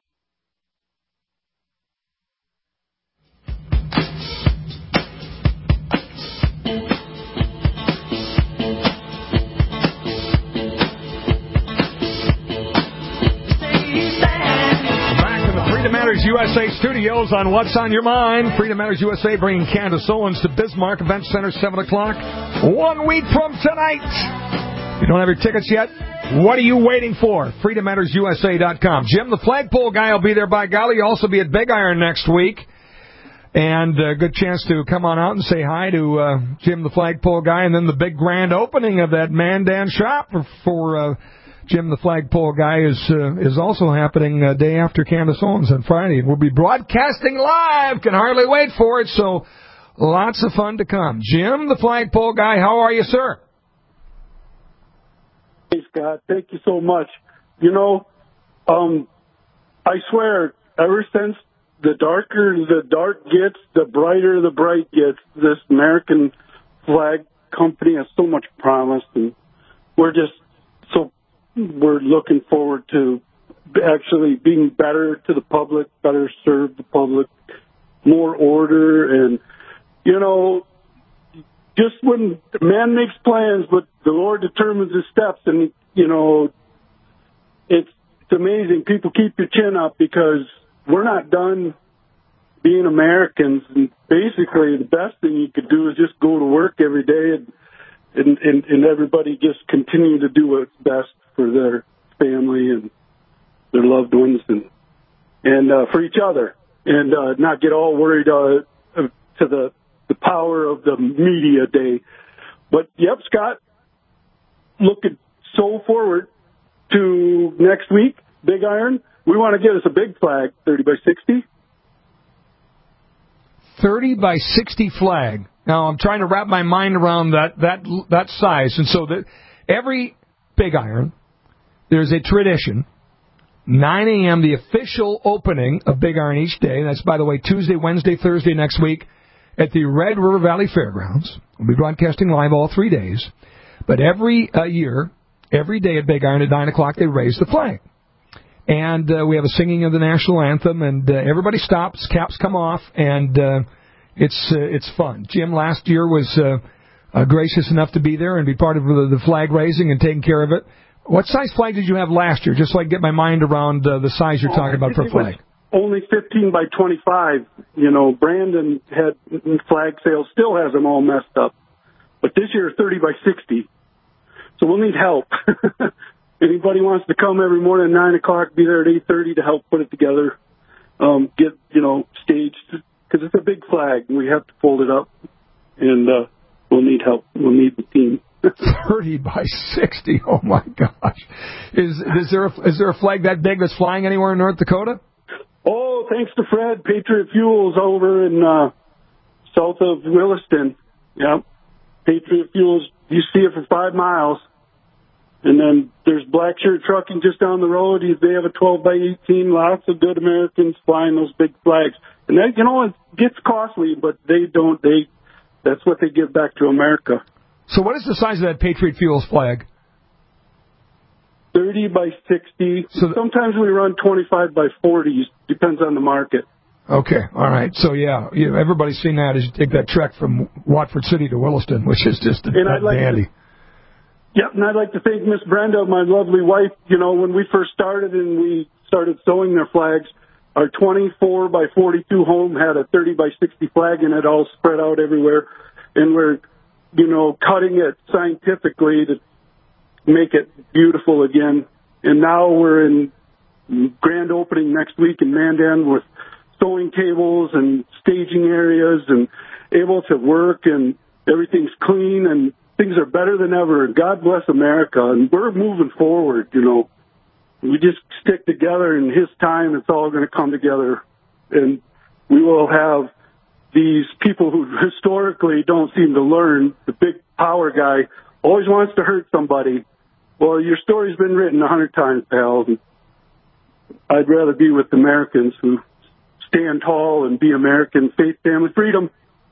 Freedom Matters USA Studios on What's on Your Mind. Freedom Matters USA bringing Candace Owens to Bismarck Event Center, 7 o'clock, 1 week from tonight. You don't have your tickets yet? What are you waiting for? FreedomMattersUSA.com. Jim, the flagpole guy, will be there by golly. He'll also be at Big Iron next week. And a good chance to come on out and say hi to Jim, the flagpole guy, and then the big grand opening of that Mandan shop for Jim, the flagpole guy, is also happening day after Candace Owens on Friday. And we'll be broadcasting live. Can hardly wait for it. So lots of fun to come. Jim, the flagpole guy, how are you, sir? Hey, Scott. Thank you so much. I swear, ever since the darker the dark gets, the brighter the bright gets. This American flag company has so much promise, and we're looking forward to actually being better to the public, better serve the public, more order, and, you know, just when man makes plans, but the Lord determines his steps, and, you know, it's amazing. People keep your chin up because we're not done being Americans, and basically the best thing you could do is just go to work every day and everybody just continue to do what's best for their family and their loved ones and for each other, and not get all worried to the power of the media day. But, yep, Scott, looking so forward to next week, Big Iron. We want to get us a big flag, 30 by 60. 30 by 60 flag. Now, I'm trying to wrap my mind around that size. And so every Big Iron, there's a tradition. 9 a.m., the official opening of Big Iron each day. That's, by the way, Tuesday, Wednesday, Thursday next week at the Red River Valley Fairgrounds. We'll be broadcasting live all 3 days. But every year, every day at Big Iron at 9 o'clock, they raise the flag. And we have a singing of the national anthem, and everybody stops, caps come off, and it's fun. Jim last year was gracious enough to be there and be part of the flag raising and taking care of it. What size flag did you have last year, just so I can get my mind around the size you're talking about for a flag? Only 15 by 25. You know, Brandon had flag sales, still has them all messed up. But this year, 30 by 60. So we'll need help. Anybody wants to come every morning at 9 o'clock, be there at 8:30 to help put it together, get, you know, staged, because it's a big flag. We have to fold it up, and we'll need help. We'll need the team. 30 by 60. Oh my gosh! Is there a flag that big that's flying anywhere in North Dakota? Oh, thanks to Fred, Patriot Fuels over in south of Williston. Yep, Patriot Fuels. You see it for 5 miles, and then there's Black Shirt Trucking just down the road. They have a 12 by 18. Lots of good Americans flying those big flags, and that, you know, it gets costly, but they don't. That's what they give back to America. So what is the size of that Patriot Fuels flag? 30 by 60. So sometimes we run 25 by 40s. Depends on the market. Okay, all right. So, yeah, everybody's seen that as you take that trek from Watford City to Williston, which is just dandy. Yep, and I'd like to thank Miss Brenda, my lovely wife. You know, when we first started and we started sewing their flags, our 24 by 42 home had a 30 by 60 flag, and it all spread out everywhere. And we're, you know, cutting it scientifically to make it beautiful again. And now we're in grand opening next week in Mandan with sewing tables and staging areas and able to work, and everything's clean and things are better than ever. God bless America, and we're moving forward, you know. We just stick together in His time. It's all going to come together, and we will have these people who historically don't seem to learn. The big power guy always wants to hurt somebody. Well, your story's been written 100 times, pal. I'd rather be with Americans who stand tall and be American. Faith, family, freedom.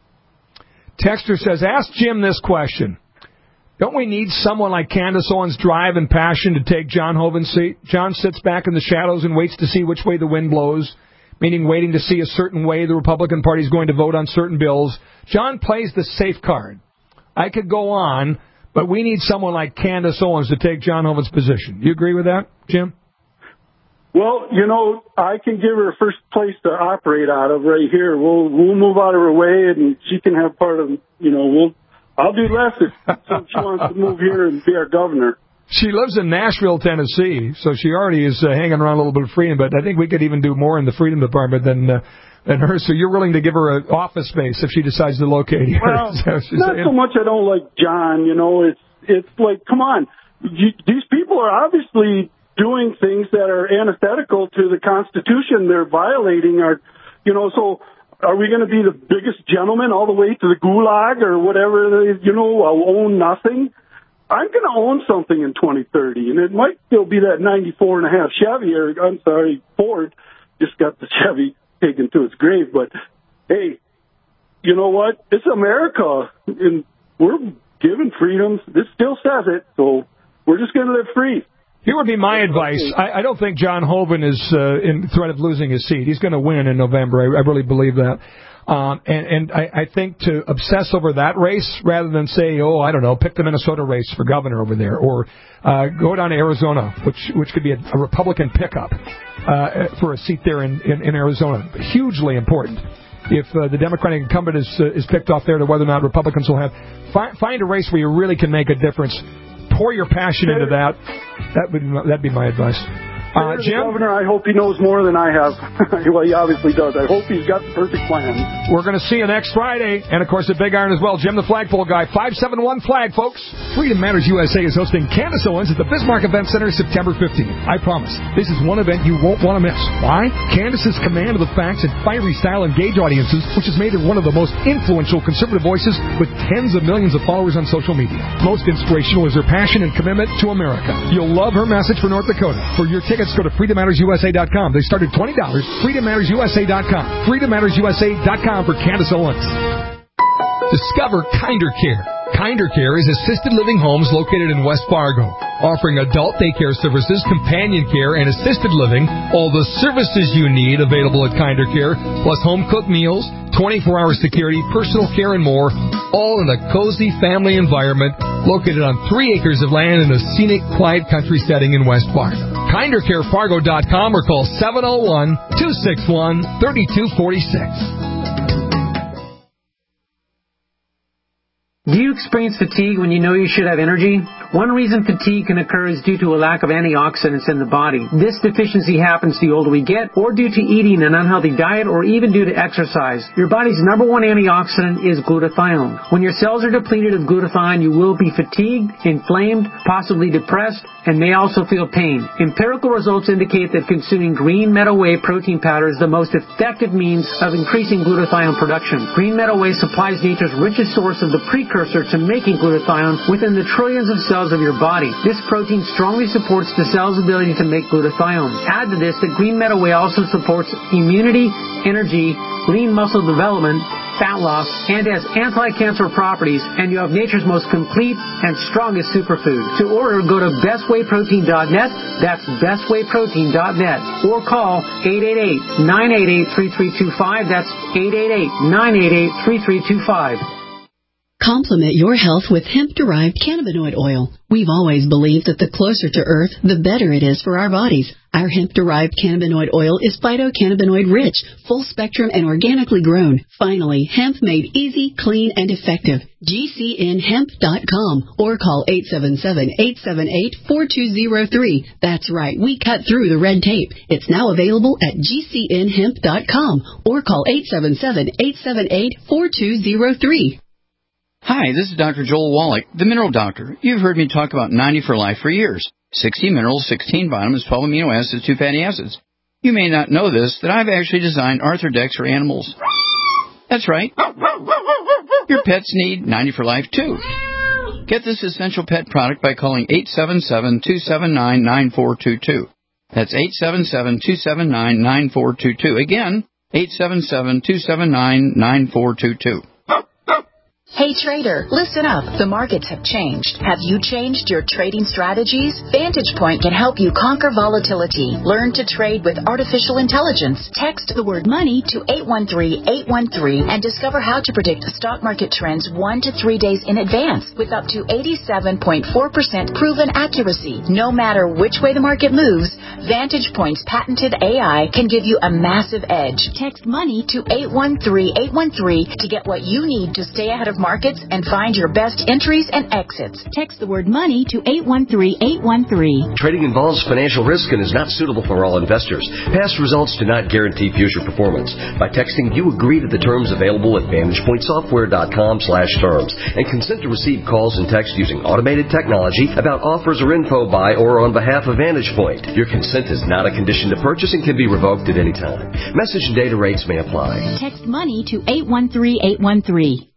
Texter says, ask Jim this question. Don't we need someone like Candace Owens' drive and passion to take John Hoeven's seat? John sits back in the shadows and waits to see which way the wind blows, meaning waiting to see a certain way the Republican Party is going to vote on certain bills. John plays the safe card. I could go on, but we need someone like Candace Owens to take John Hoeven's position. You agree with that, Jim? Well, you know, I can give her a first place to operate out of right here. We'll move out of her way, and she can have part of, you know, I'll do less if she wants to move here and be our governor. She lives in Nashville, Tennessee, so she already is hanging around a little bit of freedom, but I think we could even do more in the freedom department than her. So you're willing to give her an office space if she decides to locate here? Well, not so much I don't like John, you know. It's like, come on. These people are obviously doing things that are antithetical to the Constitution. They're violating our, you know, so are we going to be the biggest gentleman all the way to the gulag or whatever, you know, I'll own nothing? I'm going to own something in 2030, and it might still be that 94 and a half Chevy, or I'm sorry, Ford just got the Chevy taken to its grave. But, hey, you know what? It's America, and we're given freedoms. This still says it, so we're just going to live free. Here would be my advice. I don't think John Hoeven is in threat of losing his seat. He's going to win in November. I really believe that. And I think to obsess over that race rather than say, I don't know, pick the Minnesota race for governor over there, or go down to Arizona, which could be a Republican pickup for a seat there in Arizona. Hugely important. If the Democratic incumbent is picked off there, to whether or not Republicans will have. Find a race where you really can make a difference. Pour your passion into that. That'd be my advice. Jim? Governor, I hope he knows more than I have. Well, he obviously does. I hope he's got the perfect plan. We're going to see you next Friday. And, of course, at Big Iron as well. Jim the Flagpole Guy. 571-FLAG, folks. Freedom Matters USA is hosting Candace Owens at the Bismarck Event Center September 15th. I promise, this is one event you won't want to miss. Why? Candace's command of the facts and fiery style engage audiences, which has made her one of the most influential conservative voices with tens of millions of followers on social media. Most inspirational is her passion and commitment to America. You'll love her message for North Dakota. For your tickets, go to FreedomMattersUSA.com. They start at $20. FreedomMattersUSA.com. FreedomMattersUSA.com for Candace Owens. Discover Kinder Care. Kinder Care is assisted living homes located in West Fargo, offering adult daycare services, companion care, and assisted living. All the services you need available at Kinder Care, plus home-cooked meals, 24-hour security, personal care, and more, all in a cozy family environment located on 3 acres of land in a scenic, quiet country setting in West Fargo. KinderCareFargo.com or call 701-261-3246. Do you experience fatigue when you know you should have energy? One reason fatigue can occur is due to a lack of antioxidants in the body. This deficiency happens the older we get, or due to eating an unhealthy diet, or even due to exercise. Your body's number one antioxidant is glutathione. When your cells are depleted of glutathione, you will be fatigued, inflamed, possibly depressed, and may also feel pain. Empirical results indicate that consuming green meadow whey protein powder is the most effective means of increasing glutathione production. Green meadow whey supplies nature's richest source of the precursor to making glutathione within the trillions of cells of your body. This protein strongly supports the cell's ability to make glutathione. Add to this that green meadow whey also supports immunity, energy, lean muscle development, fat loss, and has anti-cancer properties, and you have nature's most complete and strongest superfood. To order, go to bestwayprotein.net, that's bestwayprotein.net, or call 888-988-3325, that's 888-988-3325. Complement your health with hemp-derived cannabinoid oil. We've always believed that the closer to Earth, the better it is for our bodies. Our hemp-derived cannabinoid oil is phytocannabinoid rich, full spectrum, and organically grown. Finally, hemp made easy, clean, and effective. GCNhemp.com or call 877-878-4203. That's right, we cut through the red tape. It's now available at GCNhemp.com or call 877-878-4203. Hi, this is Dr. Joel Wallach, the Mineral Doctor. You've heard me talk about 90 for Life for years. 60 minerals, 16 vitamins, 12 amino acids, 2 fatty acids. You may not know this, that I've actually designed Arthrodex for animals. That's right. Your pets need 90 for Life, too. Get this essential pet product by calling 877-279-9422. That's 877-279-9422. Again, 877-279-9422. Hey trader, listen up. The markets have changed. Have you changed your trading strategies? Vantage Point can help you conquer volatility. Learn to trade with artificial intelligence. Text the word money to 813-813 and discover how to predict stock market trends 1 to 3 days in advance with up to 87.4% proven accuracy. No matter which way the market moves, Vantage Point's patented AI can give you a massive edge. Text money to 813-813 to get what you need to stay ahead of markets and find your best entries and exits. Text the word money to 813-813. Trading involves financial risk and is not suitable for all investors. Past results do not guarantee future performance. By texting, you agree to the terms available at VantagePointSoftware.com/terms and consent to receive calls and text using automated technology about offers or info by or on behalf of Vantage Point. Your consent is not a condition to purchase and can be revoked at any time. Message and data rates may apply. Text money to 813-813.